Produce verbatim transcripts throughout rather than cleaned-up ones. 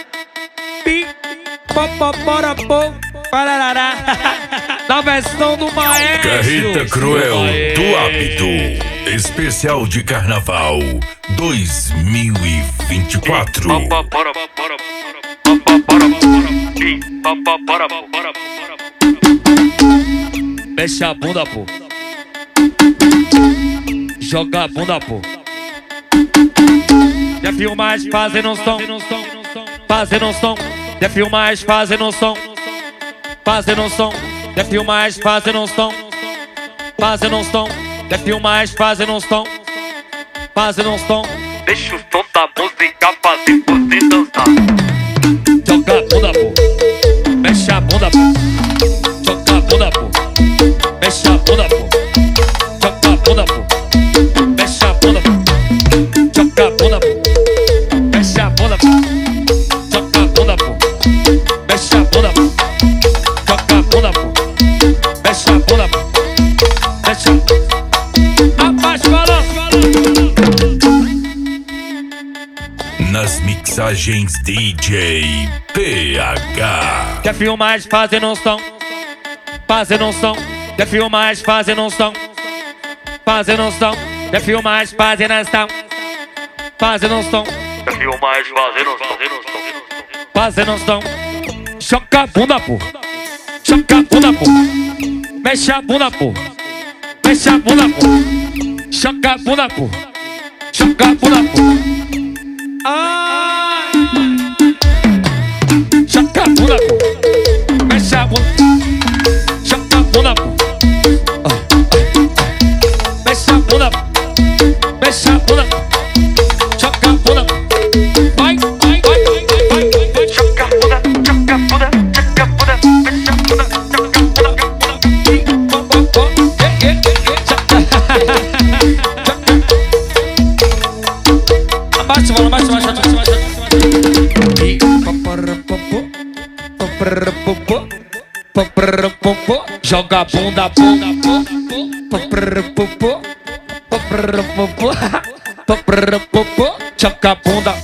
Pi, popoporapô, pararará. Na versão do maestro Carreta Cruel do Hábito. Especial de Carnaval dois mil e vinte e quatro. Mexe a bunda, pô. Joga a bunda, pô. Já filmagem fazendo som, fazendo som. Já filmagem fazendo som, fazendo som. Já filmagem fazendo som, fazendo som. Já filmagem fazendo som, fazendo som. Deixa o som da música fazer você dançar. Joga a bunda, pô. Mexe a bunda, pô. Joga a bunda, pô. Mexe a bunda, pô. Joga a bunda, pô. Mexe a bunda, pô. Joga a bunda, pô. Mexe a bunda, pô. Joga a bunda, pô. Mexe a bunda, pô. Joga a bunda, pô. Mexe a bunda, pô. Mexe a bunda. Abaixa o balanço. Nas mixagens D J P H. Quer filmagem fazendo som, fazendo som. Quer filmagem fazendo som, fazendo som. Quer filmagem fazendo som, fazendo som. Já viu mais fazendo som? Fazendo som. Choca a bunda, pô. Choca a bunda, pô. Mexe a bunda, pô. Mexe a bunda, pô. Choca a bunda, pô. Choca a bunda, pô. Ai. Choca a bunda, pô. Mexe a bunda. Choca a bunda, pô. Ah, ah. Mexe a bunda, pô. Mexe a bunda. Choca a bunda, pô. Vai, vai, vai, vai, vai, vai. Choca a bunda, choca a bunda, choca a bunda, mexe a bunda, choca a bunda, choca a bunda. Abaixa, bola, abaixa, abaixa, abaixa, abaixa. Joga a bunda, bunda, joga a bunda.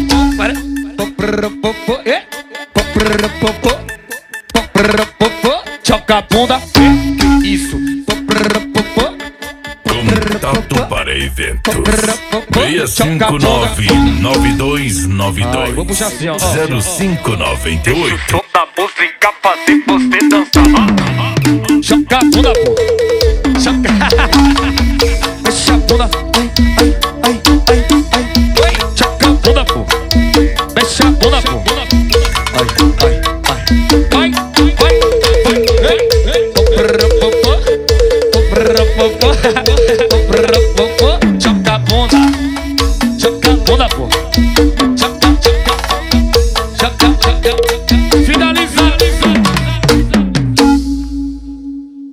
Joga a bunda. Isso. Contato para eventos seis cinco nove, nove dois nove Ai, vou dois, puxar assim, ó. zero cinco nove Deixa o oito. som da música fazer você dançar. Joga a bunda, pô. Joga. Mexe a bunda. Ai, ai, ai, ai, ai. Joga a bunda, pô. Mexe a bunda.